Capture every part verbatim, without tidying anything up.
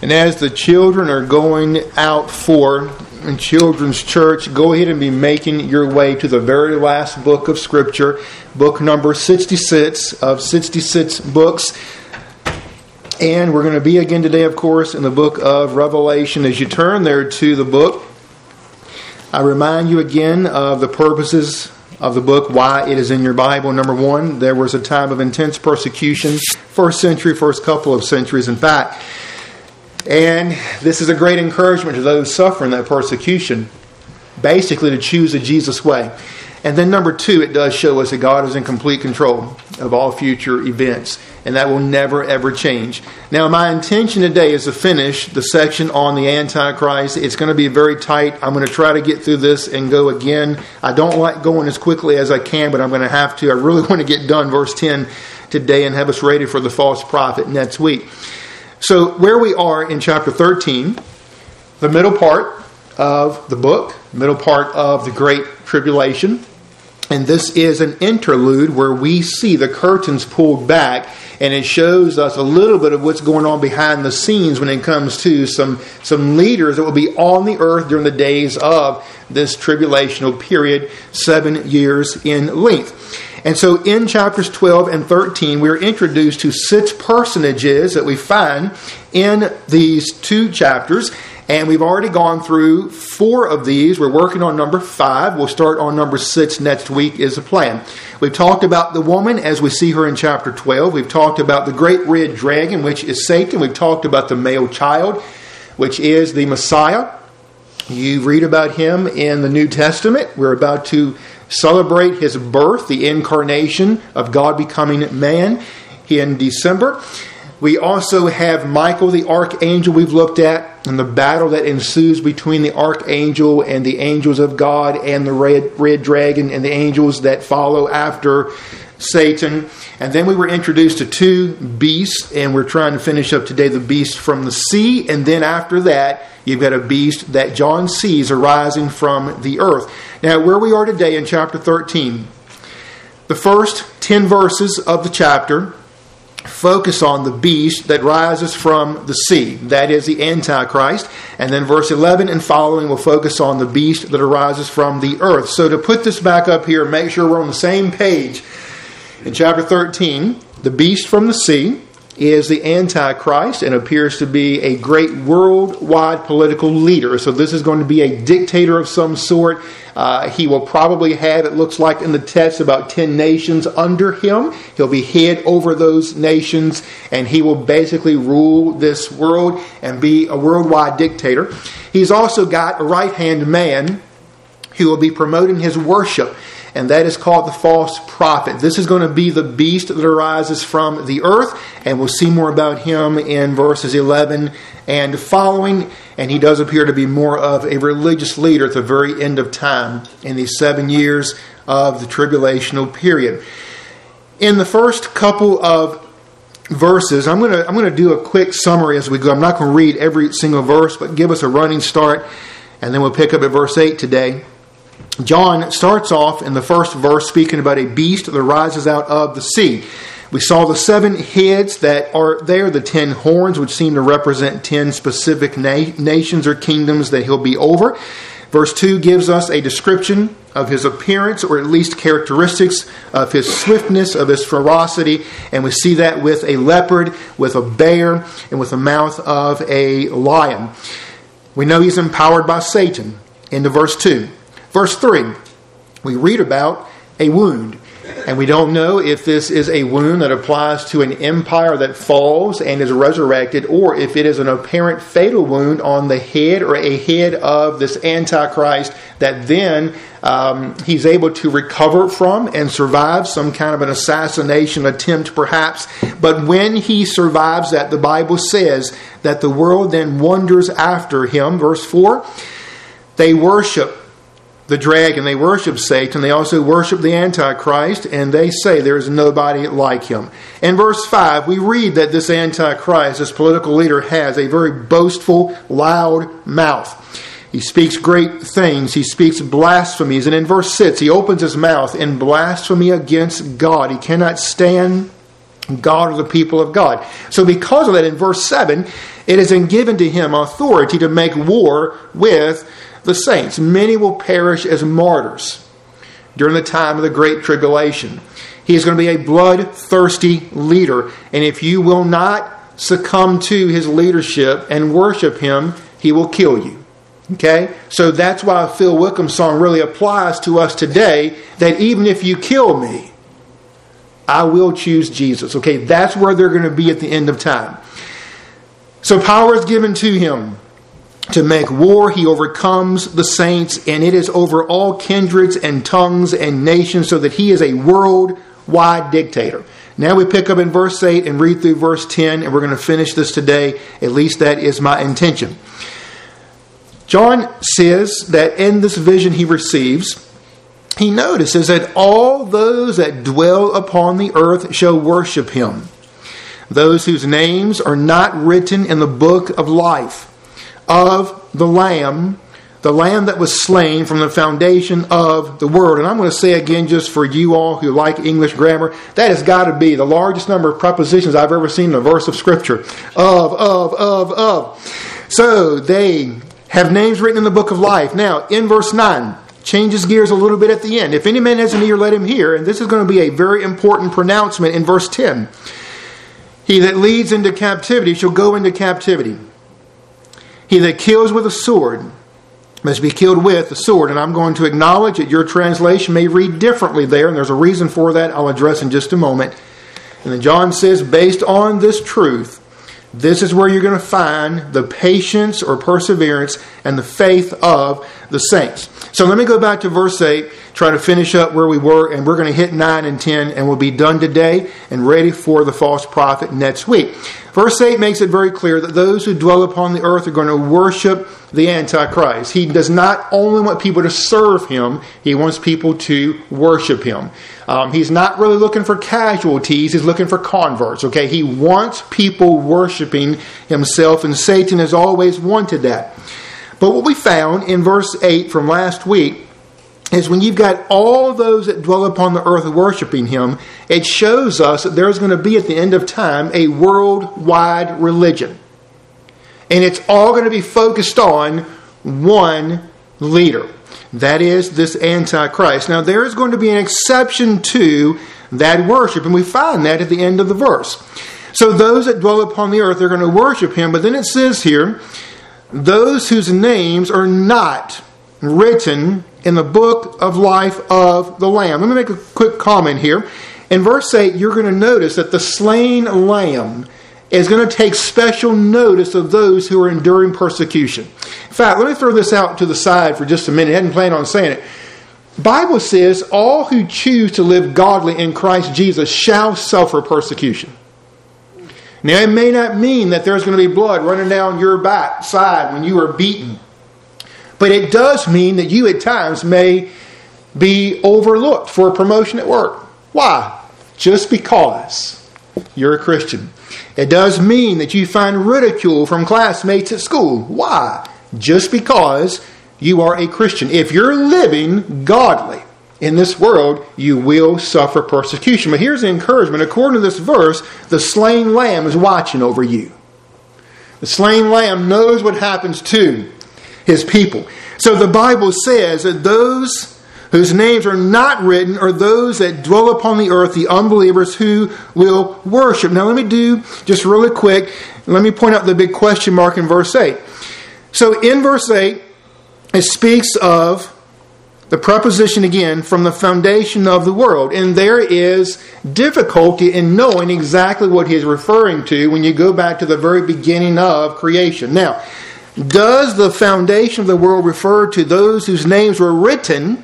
And as the children are going out for in children's church, go ahead and be making your way to the very last book of Scripture, book number sixty-six of sixty-six books. And we're going to be again today, of course, in the book of Revelation. As you turn there to the book, I remind you again of the purposes of the book, why it is in your Bible. Number one, there was a time of intense persecution, first century, first couple of centuries, in fact. And this is a great encouragement to those suffering that persecution, basically to choose a Jesus way. And then number two, it does show us that God is in complete control of all future events. And that will never, ever change. Now, my intention today is to finish the section on the Antichrist. It's going to be very tight. I'm going to try to get through this and go again. I don't like going as quickly as I can, but I'm going to have to. I really want to get done verse ten today and have us ready for the false prophet next week. So where we are in chapter thirteen, the middle part of the book, middle part of the Great Tribulation. And this is an interlude where we see the curtains pulled back, and it shows us a little bit of what's going on behind the scenes when it comes to some, some leaders that will be on the earth during the days of this tribulational period, seven years in length. And so in chapters twelve and thirteen, we're introduced to six personages that we find in these two chapters. And we've already gone through four of these. We're working on number five. We'll start on number six next week is the plan. We've talked about the woman as we see her in chapter twelve. We've talked about the great red dragon, which is Satan. We've talked about the male child, which is the Messiah. You read about him in the New Testament. We're about to celebrate his birth, the incarnation of God becoming man in December. We also have Michael, the archangel we've looked at, and the battle that ensues between the archangel and the angels of God and the red, red dragon and the angels that follow after Satan. And then we were introduced to two beasts, and we're trying to finish up today the beast from the sea. And then after that, you've got a beast that John sees arising from the earth. Now, where we are today in chapter thirteen, the first ten verses of the chapter focus on the beast that rises from the sea. That is the Antichrist. And then verse eleven and following will focus on the beast that arises from the earth. So to put this back up here, make sure we're on the same page. In chapter thirteen, the beast from the sea is the Antichrist and appears to be a great worldwide political leader. So this is going to be a dictator of some sort. Uh, he will probably have, it looks like in the text, about ten nations under him. He'll be head over those nations, and he will basically rule this world and be a worldwide dictator. He's also got a right-hand man who will be promoting his worship, and that is called the false prophet. This is going to be the beast that arises from the earth, and we'll see more about him in verses eleven and following. And he does appear to be more of a religious leader at the very end of time in these seven years of the tribulational period. In the first couple of verses, I'm going to I'm going to do a quick summary as we go. I'm not going to read every single verse, but give us a running start, and then we'll pick up at verse eight today. John starts off in the first verse speaking about a beast that rises out of the sea. We saw the seven heads that are there, the ten horns, which seem to represent ten specific na- nations or kingdoms that he'll be over. Verse two gives us a description of his appearance, or at least characteristics of his swiftness, of his ferocity. And we see that with a leopard, with a bear, and with the mouth of a lion. We know he's empowered by Satan. Into verse two. Verse three, we read about a wound. And we don't know if this is a wound that applies to an empire that falls and is resurrected, or if it is an apparent fatal wound on the head or a head of this Antichrist that then um, he's able to recover from and survive some kind of an assassination attempt perhaps. But when he survives that, the Bible says that the world then wonders after him. Verse four, they worship the dragon, they worship Satan, they also worship the Antichrist, and they say there is nobody like him. In verse five, we read that this Antichrist, this political leader, has a very boastful, loud mouth. He speaks great things. He speaks blasphemies. And in verse six, he opens his mouth in blasphemy against God. He cannot stand God or the people of God. So because of that, in verse seven, It has been given to him authority to make war with the saints. Many will perish as martyrs during the time of the Great Tribulation. He is going to be a bloodthirsty leader. And if you will not succumb to his leadership and worship him, he will kill you. Okay? So that's why Phil Wickham's song really applies to us today, that even if you kill me, I will choose Jesus. Okay? That's where they're going to be at the end of time. So power is given to him to make war. He overcomes the saints, and it is over all kindreds and tongues and nations, so that he is a worldwide dictator. Now we pick up in verse eight and read through verse ten, and we're going to finish this today. At least that is my intention. John says that in this vision he receives, he notices that all those that dwell upon the earth shall worship him. Those whose names are not written in the book of life of the Lamb, the Lamb that was slain from the foundation of the world. And I'm going to say again, just for you all who like English grammar, that has got to be the largest number of prepositions I've ever seen in a verse of Scripture. Of, of, of, of. So they have names written in the book of life. Now, in verse nine, changes gears a little bit at the end. If any man has an ear, let him hear. And this is going to be a very important pronouncement in verse ten. He that leads into captivity shall go into captivity. He that kills with a sword must be killed with the sword. And I'm going to acknowledge that your translation may read differently there, and there's a reason for that I'll address in just a moment. And then John says, based on this truth, this is where you're going to find the patience or perseverance and the faith of the saints. So let me go back to verse eight, try to finish up where we were, and we're going to hit nine and ten, and we'll be done today and ready for the false prophet next week. Verse eight makes it very clear that those who dwell upon the earth are going to worship the Antichrist. He does not only want people to serve him, he wants people to worship him. Um, he's not really looking for casualties, he's looking for converts. Okay, he wants people worshiping himself, and Satan has always wanted that. But what we found in verse eight from last week is when you've got all those that dwell upon the earth worshiping him, it shows us that there's going to be at the end of time a worldwide religion. And it's all going to be focused on one leader. That is this Antichrist. Now there is going to be an exception to that worship, and we find that at the end of the verse. So those that dwell upon the earth are going to worship him, but then it says here, those whose names are not written in the book of life of the Lamb. Let me make a quick comment here. In verse eight, you're going to notice that the slain Lamb is going to take special notice of those who are enduring persecution. In fact, let me throw this out to the side for just a minute. I hadn't planned on saying it. The Bible says all who choose to live godly in Christ Jesus shall suffer persecution. Now, it may not mean that there's going to be blood running down your back side when you are beaten. But it does mean that you at times may be overlooked for a promotion at work. Why? Just because you're a Christian. It does mean that you find ridicule from classmates at school. Why? Just because you are a Christian. If you're living godly in this world, you will suffer persecution. But here's the encouragement. According to this verse, the slain Lamb is watching over you. The slain Lamb knows what happens to his people. So the Bible says that those whose names are not written are those that dwell upon the earth, the unbelievers who will worship. Now let me do just really quick, let me point out the big question mark in verse eight. So in verse eight, it speaks of the preposition again, from the foundation of the world. And there is difficulty in knowing exactly what he is referring to when you go back to the very beginning of creation. Now, does the foundation of the world refer to those whose names were written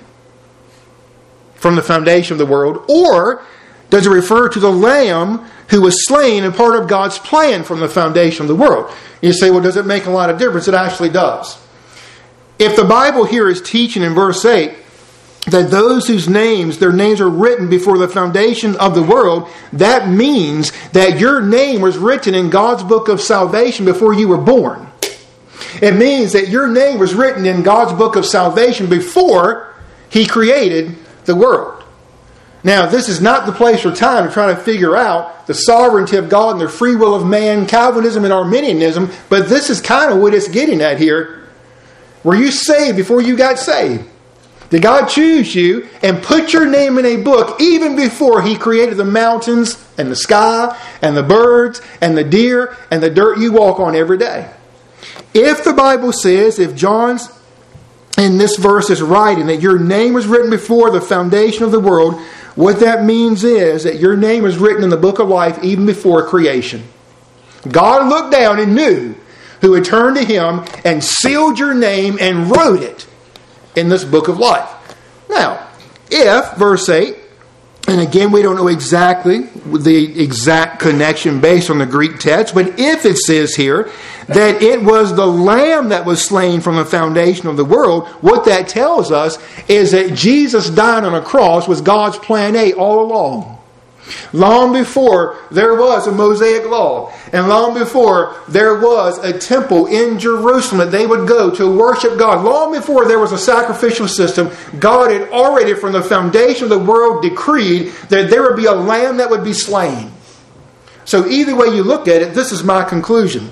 from the foundation of the world? Or does it refer to the Lamb who was slain and part of God's plan from the foundation of the world? You say, well, does it make a lot of difference? It actually does. If the Bible here is teaching in verse eight that those whose names, their names are written before the foundation of the world, that means that your name was written in God's book of salvation before you were born. It means that your name was written in God's book of salvation before he created the world. Now, this is not the place or time to try to figure out the sovereignty of God and the free will of man, Calvinism and Arminianism, but this is kind of what it's getting at here. Were you saved before you got saved? Did God choose you and put your name in a book even before He created the mountains and the sky and the birds and the deer and the dirt you walk on every day? If the Bible says, if John's in this verse is writing that your name was written before the foundation of the world, what that means is that your name was written in the book of life even before creation. God looked down and knew who would turn to Him and sealed your name and wrote it in this book of life. Now, if, verse eight, and again we don't know exactly the exact connection based on the Greek text, but if it says here that it was the Lamb that was slain from the foundation of the world, what that tells us is that Jesus dying on a cross was God's plan A all along. Long before there was a Mosaic law, and long before there was a temple in Jerusalem that they would go to worship God, long before there was a sacrificial system, God had already from the foundation of the world decreed that there would be a lamb that would be slain. So either way you look at it, this is my conclusion.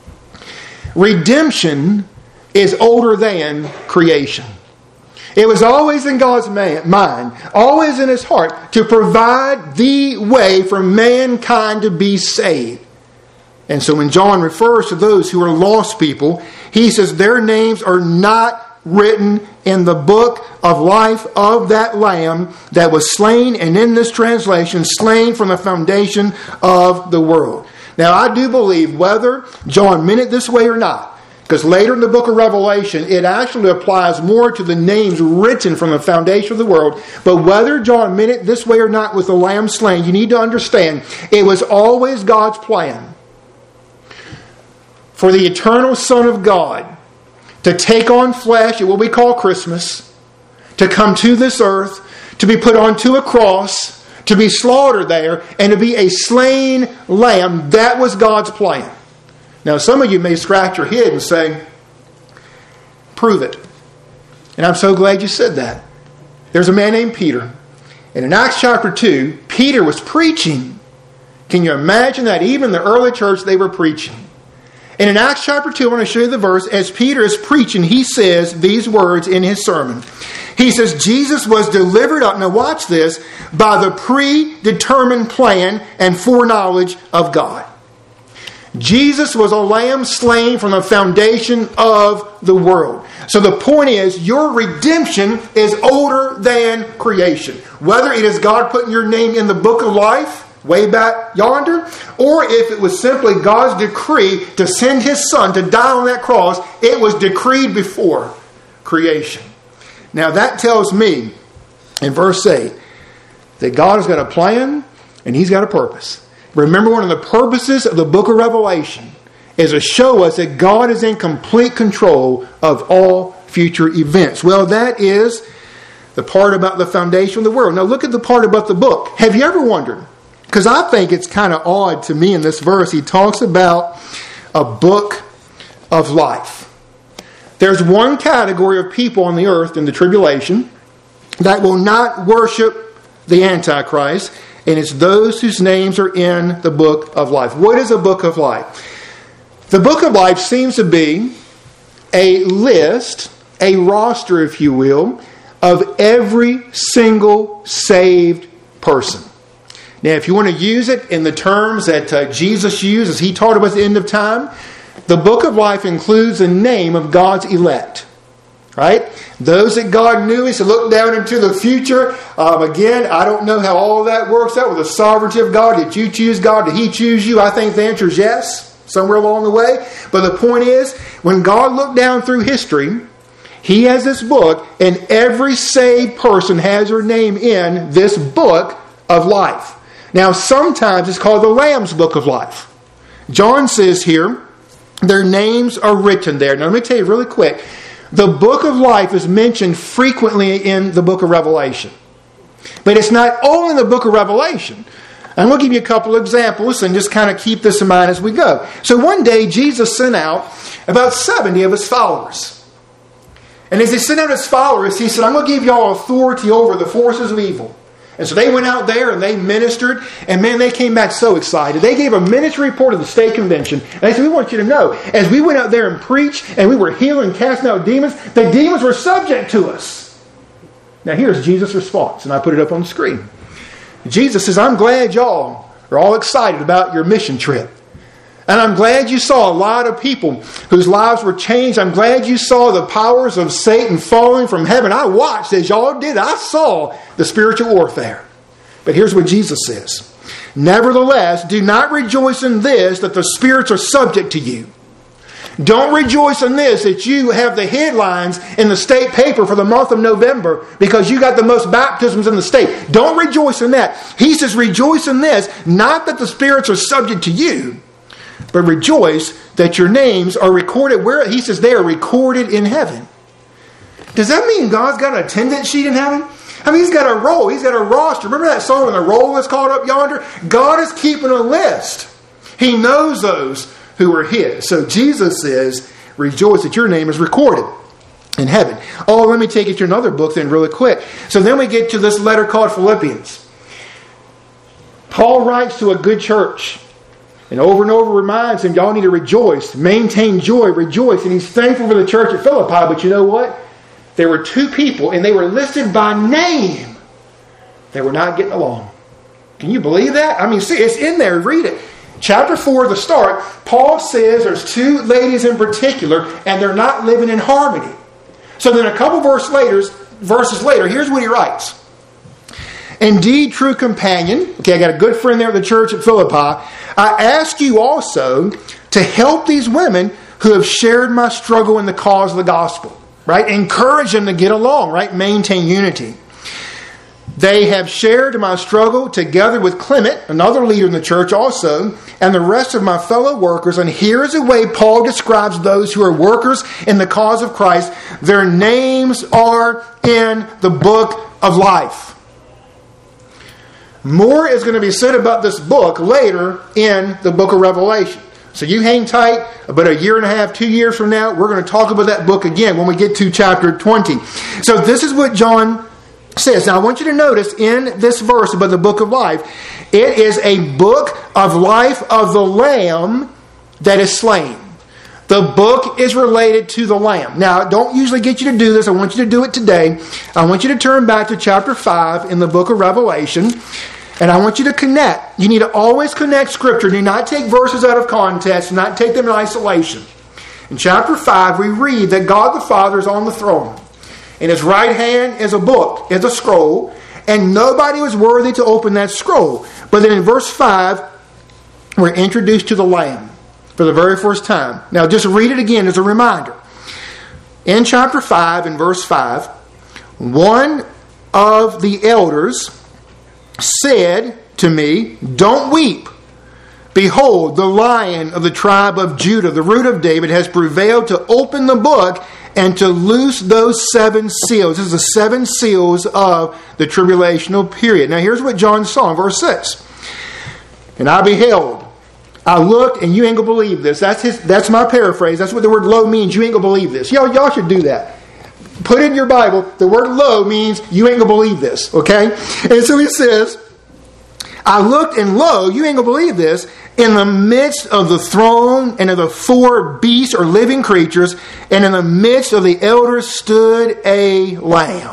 Redemption is older than creation. It was always in God's mind, always in His heart, to provide the way for mankind to be saved. And so when John refers to those who are lost people, he says their names are not written in the book of life of that Lamb that was slain, and in this translation, slain from the foundation of the world. Now I do believe whether John meant it this way or not, because later in the book of Revelation, it actually applies more to the names written from the foundation of the world. But whether John meant it this way or not with the Lamb slain, you need to understand it was always God's plan for the eternal Son of God to take on flesh at what we call Christmas, to come to this earth, to be put onto a cross, to be slaughtered there, and to be a slain lamb. That was God's plan. Now, some of you may scratch your head and say, prove it. And I'm so glad you said that. There's a man named Peter. And in Acts chapter two, Peter was preaching. Can you imagine that? Even the early church, they were preaching. And in Acts chapter two, I want to show you the verse. As Peter is preaching, he says these words in his sermon. He says, Jesus was delivered up, now watch this, by the predetermined plan and foreknowledge of God. Jesus was a lamb slain from the foundation of the world. So the point is, your redemption is older than creation. Whether it is God putting your name in the book of life, way back yonder, or if it was simply God's decree to send His Son to die on that cross, it was decreed before creation. Now that tells me, in verse eight, that God has got a plan and He's got a purpose. Remember, one of the purposes of the book of Revelation is to show us that God is in complete control of all future events. Well, that is the part about the foundation of the world. Now look at the part about the book. Have you ever wondered? Because I think it's kind of odd to me in this verse. He talks about a book of life. There's one category of people on the earth in the tribulation that will not worship the Antichrist, and it's those whose names are in the book of life. What is a book of life? The book of life seems to be a list, a roster, if you will, of every single saved person. Now, if you want to use it in the terms that uh, Jesus used as He taught about the end of time, the book of life includes the name of God's elect. Right? Those that God knew, He said, look down into the future. Um, again, I don't know how all of that works out with the sovereignty of God. Did you choose God? Did He choose you? I think the answer is yes, somewhere along the way. But the point is, when God looked down through history, He has this book, and every saved person has their name in this book of life. Now, sometimes it's called the Lamb's Book of Life. John says here, their names are written there. Now, let me tell you really quick. The book of life is mentioned frequently in the book of Revelation. But it's not only in the book of Revelation. I'm going to give you a couple of examples and just kind of keep this in mind as we go. So one day, Jesus sent out about seventy of His followers. And as He sent out His followers, He said, I'm going to give you all authority over the forces of evil. And so they went out there and they ministered. And man, they came back so excited. They gave a ministry report to the state convention. And they said, we want you to know, as we went out there and preached and we were healing, casting out demons, the demons were subject to us. Now here's Jesus' response. And I put it up on the screen. Jesus says, I'm glad y'all are all excited about your mission trip. And I'm glad you saw a lot of people whose lives were changed. I'm glad you saw the powers of Satan falling from heaven. I watched as y'all did. I saw the spiritual warfare. But here's what Jesus says. Nevertheless, do not rejoice in this, that the spirits are subject to you. Don't rejoice in this, that you have the headlines in the state paper for the month of November because you got the most baptisms in the state. Don't rejoice in that. He says, rejoice in this, not that the spirits are subject to you, but rejoice that your names are recorded where he says they are recorded in heaven. Does that mean God's got an attendance sheet in heaven? I mean, he's got a roll. He's got a roster. Remember that song when the roll is called up yonder? God is keeping a list. He knows those who are his. So Jesus says, rejoice that your name is recorded in heaven. Oh, let me take you to another book then really quick. So then we get to this letter called Philippians. Paul writes to a good church. And over and over reminds them, y'all need to rejoice, maintain joy, rejoice. And he's thankful for the church at Philippi. But you know what? There were two people, and they were listed by name. They were not getting along. Can you believe that? I mean, see, it's in there. Read it. Chapter four, the start, Paul says there's two ladies in particular, and they're not living in harmony. So then a couple verses later, verses later, here's what he writes. Indeed, true companion, okay, I got a good friend there at the church at Philippi. I ask you also to help these women who have shared my struggle in the cause of the gospel, right? Encourage them to get along, right? Maintain unity. They have shared my struggle together with Clement, another leader in the church also, and the rest of my fellow workers. And here's the way Paul describes those who are workers in the cause of Christ. Their names are in the book of life. More is going to be said about this book later in the book of Revelation. So you hang tight. About a year and a half, two years from now, we're going to talk about that book again when we get to chapter twenty. So this is what John says. Now I want you to notice in this verse about the book of life, it is a book of life of the Lamb that is slain. The book is related to the Lamb. Now, I don't usually get you to do this. I want you to do it today. I want you to turn back to chapter five in the book of Revelation. And I want you to connect. You need to always connect Scripture. Do not take verses out of context. Do not take them in isolation. In chapter five, we read that God the Father is on the throne. In His right hand is a book, is a scroll. And nobody was worthy to open that scroll. But then in verse five, we're introduced to the Lamb for the very first time. Now just read it again as a reminder. In chapter five, in verse five, one of the elders said to me, don't weep. Behold, the Lion of the tribe of Judah, the root of David, has prevailed to open the book and to loose those seven seals. This is the seven seals of the tribulational period. Now here's what John saw in verse six. And I beheld, I looked, and you ain't gonna believe this. That's his. That's my paraphrase. That's what the word "lo" means. You ain't gonna believe this. Y'all, y'all should do that. Put in your Bible, the word "lo" means you ain't gonna believe this. Okay? And so he says, I looked, and lo, you ain't gonna believe this. In the midst of the throne and of the four beasts or living creatures, and in the midst of the elders stood a lamb.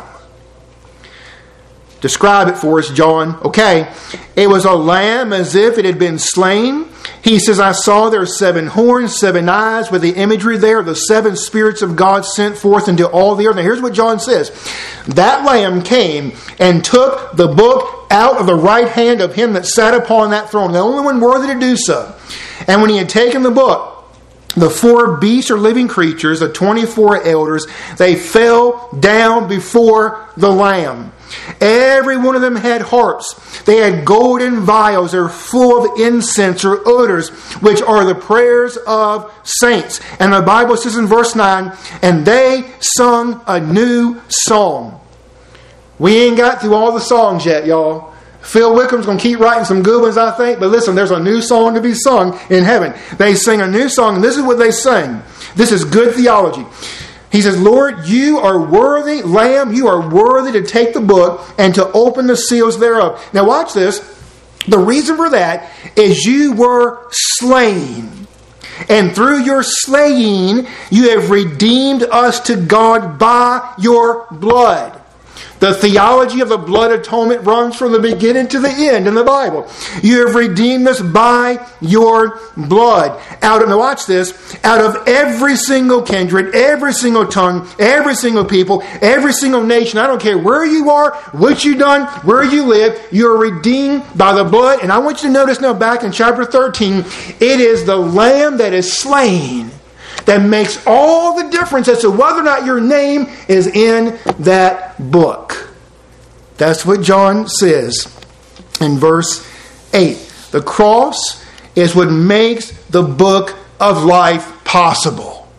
Describe it for us, John. Okay. It was a lamb as if it had been slain. He says, I saw there seven horns, seven eyes, with the imagery there, the seven spirits of God sent forth into all the earth. Now here's what John says. That lamb came and took the book out of the right hand of him that sat upon that throne, the only one worthy to do so. And when he had taken the book, the four beasts or living creatures, the twenty-four elders, they fell down before the Lamb. Every one of them had harps. They had golden vials. They're full of incense or odors, which are the prayers of saints. And the Bible says in verse nine, and they sung a new song. We ain't got through all the songs yet, y'all. Phil Wickham's going to keep writing some good ones, I think. But listen, there's a new song to be sung in heaven. They sing a new song, and this is what they sing. This is good theology. He says, Lord, you are worthy, Lamb, you are worthy to take the book and to open the seals thereof. Now watch this. The reason for that is you were slain. And through your slaying, you have redeemed us to God by your blood. The theology of the blood atonement runs from the beginning to the end in the Bible. You have redeemed us by your blood. Out of, now watch this, out of every single kindred, every single tongue, every single people, every single nation, I don't care where you are, what you've done, where you live, you are redeemed by the blood. And I want you to notice now back in chapter thirteen, it is the Lamb that is slain that makes all the difference as to whether or not your name is in that book. That's what John says in verse eight. The cross is what makes the book of life possible.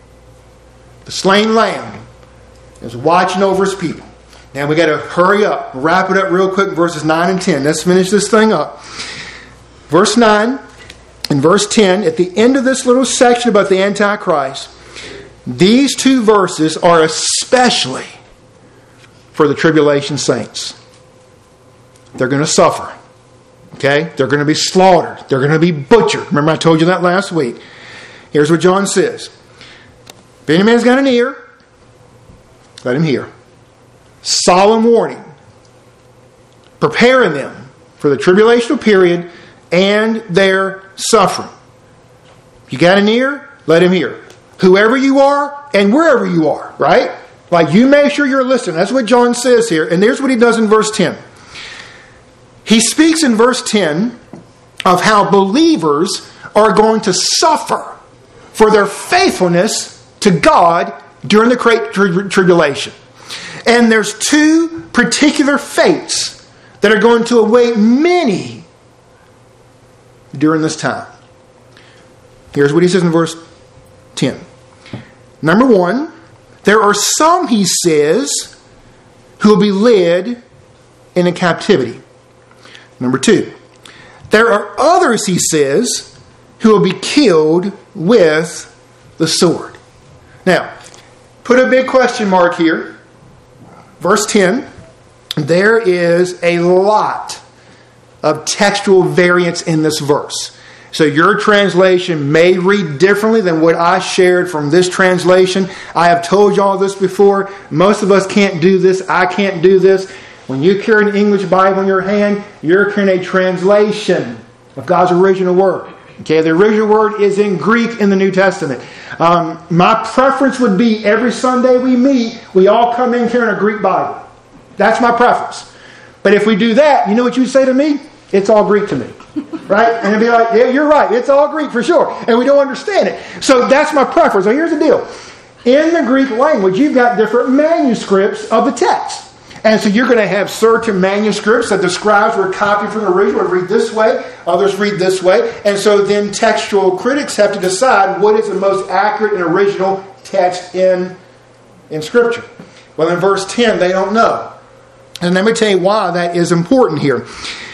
The slain Lamb is watching over his people. Now we got to hurry up, wrap it up real quick, verses nine and ten. Let's finish this thing up. Verse nine. In verse ten, at the end of this little section about the Antichrist, these two verses are especially for the tribulation saints. They're going to suffer. Okay? They're going to be slaughtered. They're going to be butchered. Remember I told you that last week. Here's what John says. If any man's got an ear, let him hear. Solemn warning. Preparing them for the tribulational period and their suffering. You got an ear? Let him hear. Whoever you are and wherever you are, right? Like you make sure you're listening. That's what John says here. And here's what he does in verse ten. He speaks in verse ten of how believers are going to suffer for their faithfulness to God during the great tri- tribulation. And there's two particular fates that are going to await many during this time. Here's what he says in verse ten. Number one, there are some, he says, who will be led into captivity. Number two, there are others, he says, who will be killed with the sword. Now, put a big question mark here. Verse ten, there is a lot of textual variance in this verse. So your translation may read differently than what I shared from this translation. I have told you all this before. Most of us can't do this. I can't do this. When you carry an English Bible in your hand, you're carrying a translation of God's original word. Okay, the original word is in Greek in the New Testament. Um, my preference would be every Sunday we meet, we all come in carrying a Greek Bible. That's my preference. But if we do that, you know what you would say to me? It's all Greek to me. Right? And it'd be like, yeah, you're right. It's all Greek for sure. And we don't understand it. So that's my preference. So here's the deal. In the Greek language, you've got different manuscripts of the text. And so you're going to have certain manuscripts that the scribes were copying from the original, would read this way, others read this way. And so then textual critics have to decide what is the most accurate and original text in, in Scripture. Well, in verse ten, they don't know. And let me tell you why that is important here.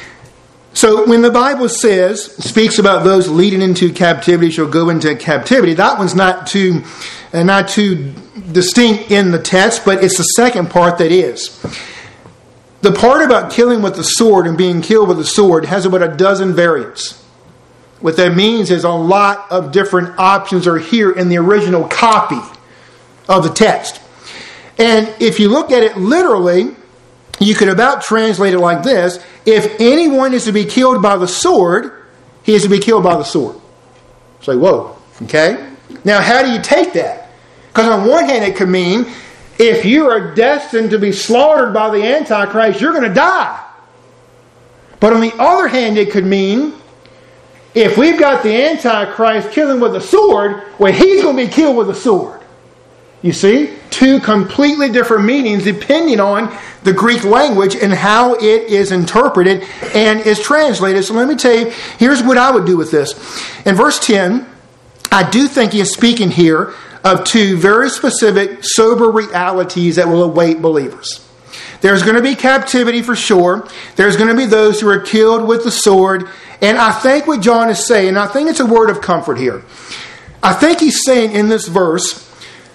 So when the Bible says, speaks about those leading into captivity shall go into captivity, that one's not too, uh, not too distinct in the text, but it's the second part that is. The part about killing with the sword and being killed with the sword has about a dozen variants. What that means is a lot of different options are here in the original copy of the text. And if you look at it literally, you could about translate it like this. If anyone is to be killed by the sword, he is to be killed by the sword. Say, so, whoa, okay? Now, how do you take that? Because on one hand, it could mean if you are destined to be slaughtered by the Antichrist, you're going to die. But on the other hand, it could mean if we've got the Antichrist killing with a sword, well, he's going to be killed with a sword. You see? Two completely different meanings depending on the Greek language and how it is interpreted and is translated. So let me tell you, here's what I would do with this. In verse ten, I do think he is speaking here of two very specific, sober realities that will await believers. There's going to be captivity for sure. There's going to be those who are killed with the sword. And I think what John is saying, I think it's a word of comfort here. I think he's saying in this verse,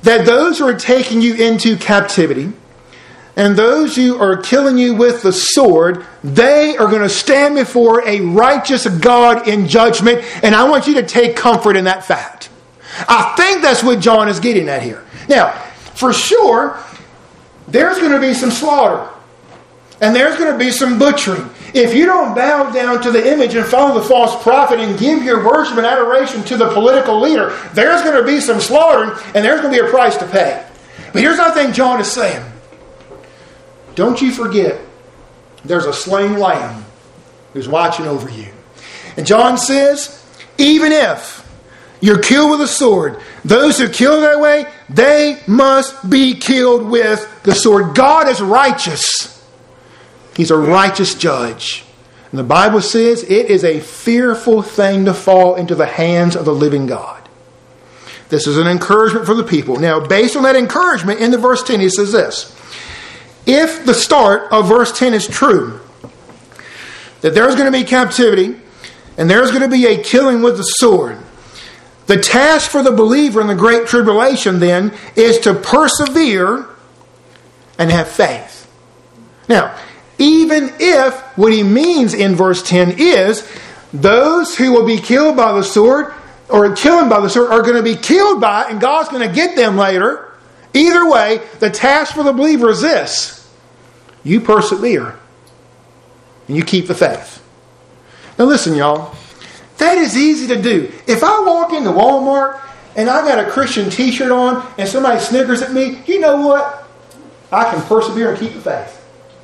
that those who are taking you into captivity and those who are killing you with the sword, they are going to stand before a righteous God in judgment. And I want you to take comfort in that fact. I think that's what John is getting at here. Now, for sure, there's going to be some slaughter. And there's going to be some butchering. If you don't bow down to the image and follow the false prophet and give your worship and adoration to the political leader, there's going to be some slaughter and there's going to be a price to pay. But here's another thing John is saying. Don't you forget, there's a slain lamb who's watching over you. And John says, even if you're killed with a sword, those who kill that way, they must be killed with the sword. God is righteous. He's a righteous judge. And the Bible says it is a fearful thing to fall into the hands of the living God. This is an encouragement for the people. Now, based on that encouragement, in the verse ten, he says this. If the start of verse ten is true, that there's going to be captivity, and there's going to be a killing with the sword, the task for the believer in the Great Tribulation then is to persevere and have faith. Now, even if what he means in verse ten is those who will be killed by the sword or killing by the sword are going to be killed by it and God's going to get them later. Either way, the task for the believer is this. You persevere and you keep the faith. Now listen, y'all. That is easy to do. If I walk into Walmart and I got a Christian t-shirt on and somebody snickers at me, you know what? I can persevere and keep the faith.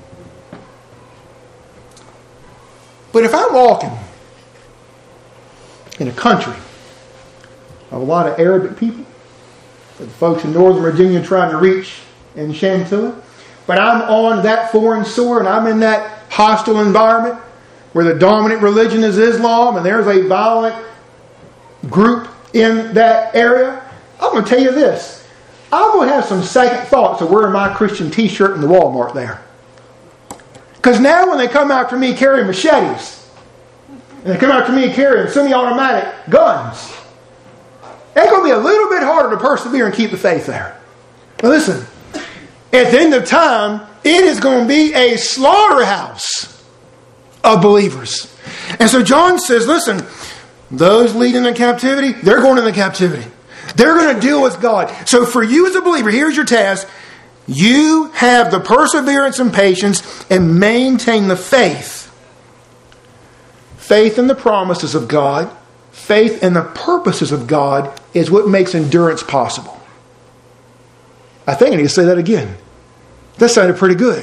But if I'm walking in a country of a lot of Arabic people, the folks in Northern Virginia trying to reach in Chantilly, but I'm on that foreign soil and I'm in that hostile environment where the dominant religion is Islam and there's a violent group in that area, I'm going to tell you this. I'm going to have some second thoughts of wearing my Christian t-shirt in the Walmart there. Because now when they come after me carrying machetes, and they come after me carrying semi-automatic guns, it's going to be a little bit harder to persevere and keep the faith there. Now listen, at the end of time, it is going to be a slaughterhouse of believers. And so John says, listen, those leading in captivity, they're going into captivity. They're going to deal with God. So for you as a believer, here's your task. You have the perseverance and patience and maintain the faith. Faith in the promises of God, faith in the purposes of God is what makes endurance possible. I think I need to say that again. That sounded pretty good.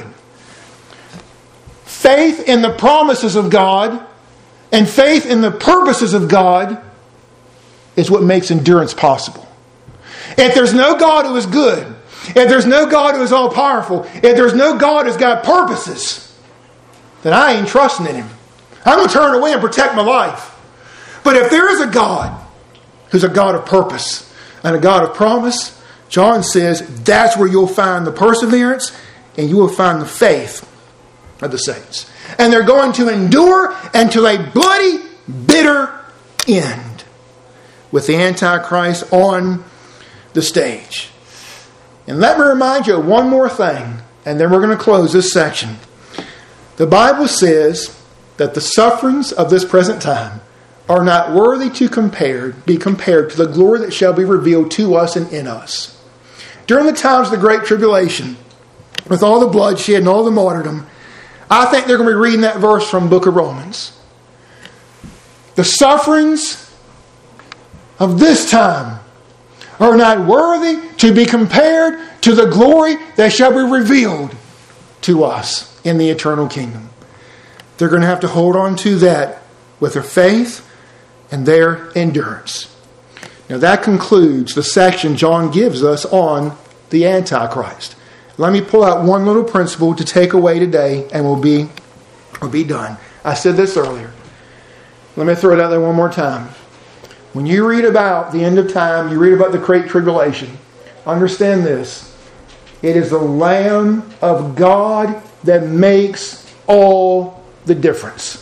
Faith in the promises of God and faith in the purposes of God is what makes endurance possible. If there's no God who is good, if there's no God who is all-powerful, if there's no God who's got purposes, then I ain't trusting in Him. I'm going to turn away and protect my life. But if there is a God who's a God of purpose and a God of promise, John says that's where you'll find the perseverance and you will find the faith of the saints. And they're going to endure until a bloody, bitter end with the Antichrist on the stage. And let me remind you of one more thing, and then we're going to close this section. The Bible says that the sufferings of this present time are not worthy to compare, be compared to the glory that shall be revealed to us and in us. During the times of the Great Tribulation, with all the bloodshed and all the martyrdom, I think they're going to be reading that verse from the book of Romans. The sufferings of this time are not worthy to be compared to the glory that shall be revealed to us in the eternal kingdom. They're going to have to hold on to that with their faith and their endurance. Now that concludes the section John gives us on the Antichrist. Let me pull out one little principle to take away today and we'll be, we'll be done. I said this earlier. Let me throw it out there one more time. When you read about the end of time, you read about the Great Tribulation, understand this. It is the Lamb of God that makes all the difference.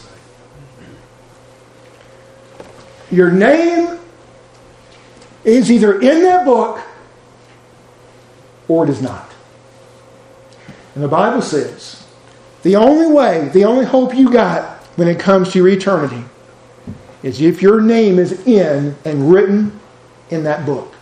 Your name is either in that book or it is not. And the Bible says, the only way, the only hope you got when it comes to your eternity is if your name is in and written in that book.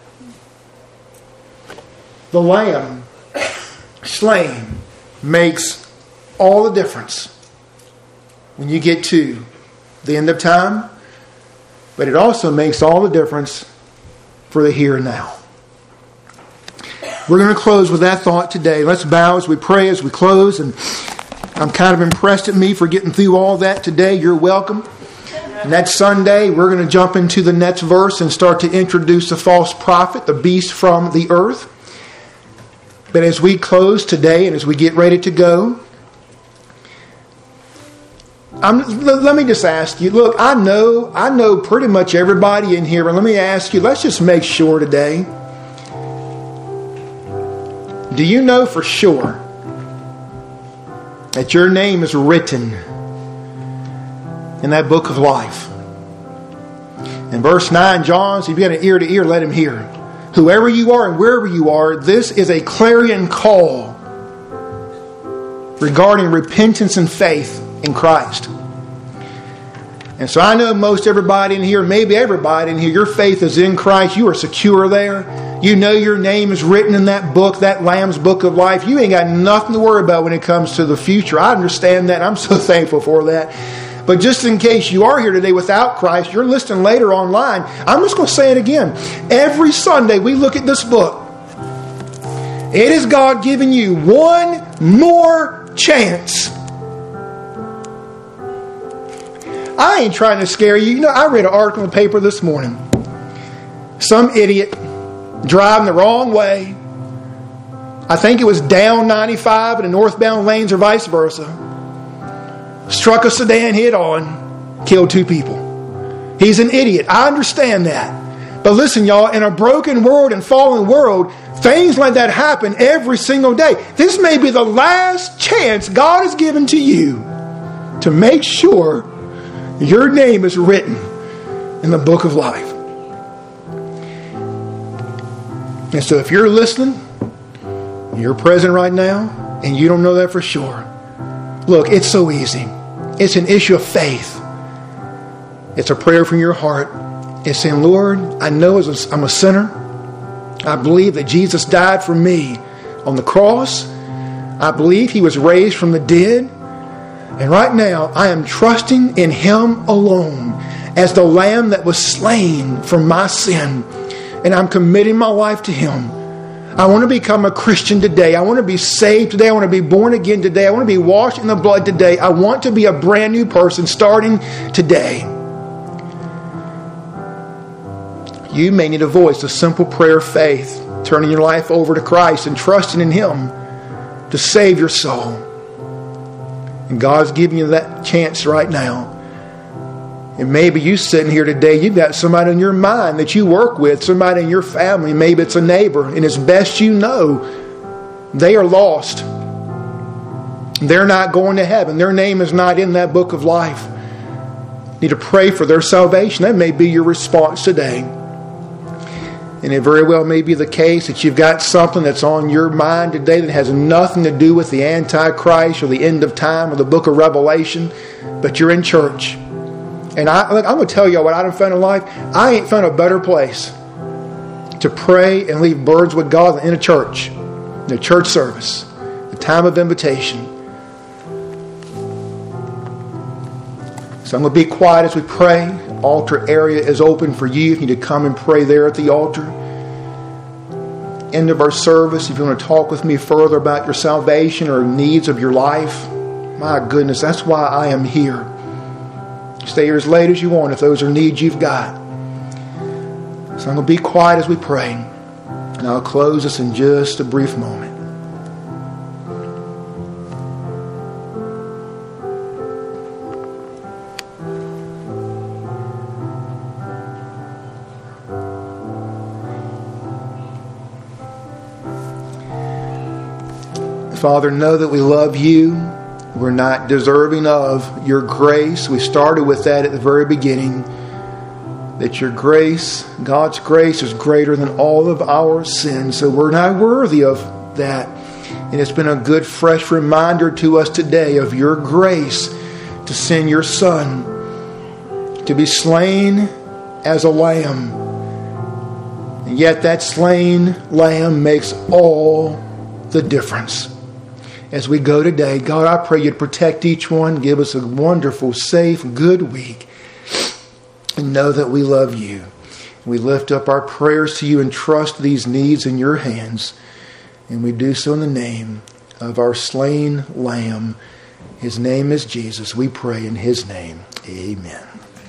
The Lamb slain makes all the difference when you get to the end of time, but it also makes all the difference for the here and now. We're going to close with that thought today. Let's bow as we pray, as we close. And I'm kind of impressed at me for getting through all that today. You're welcome. Next Sunday, we're going to jump into the next verse and start to introduce the false prophet, the beast from the earth. But as we close today and as we get ready to go, I'm, let me just ask you, look, I know, I know pretty much everybody in here, but let me ask you, let's just make sure today. Do you know for sure that your name is written in that book of life? In verse nine, John, so if you've got an ear to ear, let him hear. Whoever you are and wherever you are, this is a clarion call regarding repentance and faith in Christ. And so I know most everybody in here, maybe everybody in here, your faith is in Christ. You are secure there. You know your name is written in that book, that Lamb's book of life. You ain't got nothing to worry about when it comes to the future. I understand that. I'm so thankful for that. But just in case you are here today without Christ, you're listening later online, I'm just going to say it again. Every Sunday we look at this book. It is God giving you one more chance. I ain't trying to scare you. You know, I read an article in the paper this morning. Some idiot driving the wrong way. I think it was down ninety-five in the northbound lanes or vice versa. Struck a sedan head on, killed two people. He's an idiot. I understand that. But listen, y'all, in a broken world and fallen world, things like that happen every single day. This may be the last chance God has given to you to make sure your name is written in the book of life. And so if you're listening, you're present right now, and you don't know that for sure, look, it's so easy. It's an issue of faith. It's a prayer from your heart. It's saying, Lord, I know as a, I'm a sinner. I believe that Jesus died for me on the cross. I believe He was raised from the dead. And right now, I am trusting in Him alone as the Lamb that was slain for my sin. And I'm committing my life to Him. I want to become a Christian today. I want to be saved today. I want to be born again today. I want to be washed in the blood today. I want to be a brand new person starting today. You may need a voice, a simple prayer of faith, turning your life over to Christ and trusting in Him to save your soul. And God's giving you that chance right now. And maybe you sitting here today, you've got somebody in your mind that you work with, somebody in your family, maybe it's a neighbor, and as best you know, they are lost. They're not going to heaven. Their name is not in that book of life. You need to pray for their salvation. That may be your response today. And it very well may be the case that you've got something that's on your mind today that has nothing to do with the Antichrist or the end of time or the book of Revelation, but you're in church. And I, look, I'm going to tell you what I done found in life. I ain't found a better place to pray and leave birds with God than in a church, in a church service, the time of invitation. So I'm going to be quiet as we pray. Altar area is open for you if you need to come and pray there at the altar. End of our service, if you want to talk with me further about your salvation or needs of your life, my goodness, that's why I am here. Stay here as late as you want if those are needs you've got. So I'm going to be quiet as we pray. And I'll close this in just a brief moment. Father, know that we love you. We're not deserving of your grace. We started with that at the very beginning. that your grace, God's grace, is greater than all of our sins. So we're not worthy of that. And it's been a good, fresh reminder to us today of your grace to send your Son to be slain as a lamb. And yet that slain lamb makes all the difference. As we go today, God, I pray you'd protect each one. Give us a wonderful, safe, good week. And know that we love you. We lift up our prayers to you and trust these needs in your hands. And we do so in the name of our slain lamb. His name is Jesus. We pray in his name. Amen.